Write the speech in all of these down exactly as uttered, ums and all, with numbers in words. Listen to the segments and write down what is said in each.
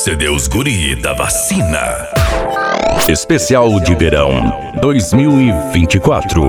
C D Os Guri da Vacina. Especial de Verão dois mil e vinte e quatro.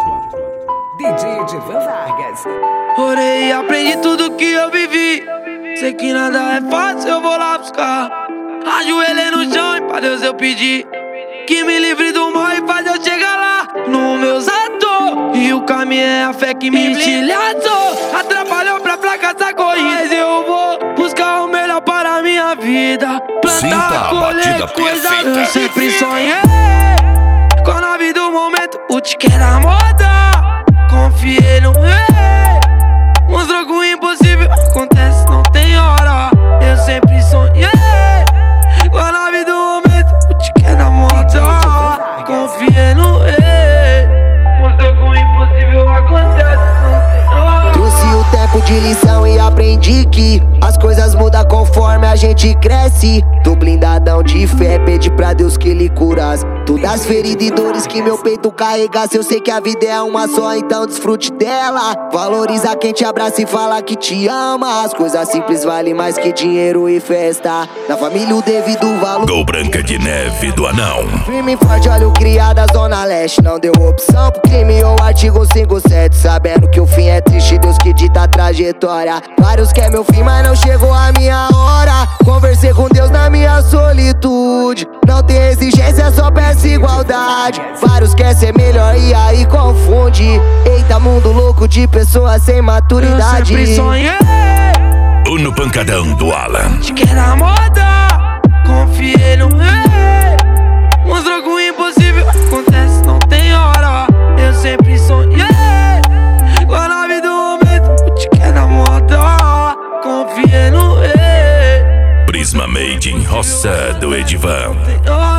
D J Edivan Vargas. Orei e aprendi tudo que eu vivi. Sei que nada é fácil, eu vou lá buscar. Ajoelhei no chão e pra Deus eu pedi que me livre do mal e faz eu chegar lá no meus atos. E o caminho é a fé que me estilhaçou. Atrapalhou pra fracassar corrida, mas eu vou buscar o melhor para a minha vida. Sinta a Plantar, colher batida coisa, perfeita. eu sempre sonhei com a nave do momento, o tique é da moda. Confiei no rei, mostrou que o impossível acontece, não tem hora. Eu sempre sonhei com a nave do momento, o tique é da moda. Confiei no rei, mostrou que o impossível acontece, não tem hora. Trouxe o tempo de lição e aprendi que as coisas mudam conforme a gente cresce. Tô blindadão de fé, pede pra Deus que lhe curasse todas as feridas e dores que meu peito carregasse. Eu sei que a vida é uma só, então desfrute dela. Valoriza quem te abraça e fala que te ama. As coisas simples valem mais que dinheiro e festa. Na família o devido valor. Gol Branca de Neve do Anão. Firme e forte, olha o criado da Zona Leste. Não deu opção pro crime ou artigo cinquenta e sete. Sabendo que o fim é triste, Deus que dita a trajetória. Vários quer meu fim, mas não chegou a minha hora. Conversei com Deus na minha solitude. Não tem exigência, só peço igualdade. Vários quer ser melhor e aí confunde. Eita, mundo louco de pessoas sem maturidade. Eu sempre sonhei O no Pancadão do Alan. de que era moda. Confiei no rei, mostrou que o impossível acontece, não tem hora. Eu sempre sonhei com a nave do momento, o tique é da moda. Confiei no rei, Prisma Made in Roça do Edivan. tem hora.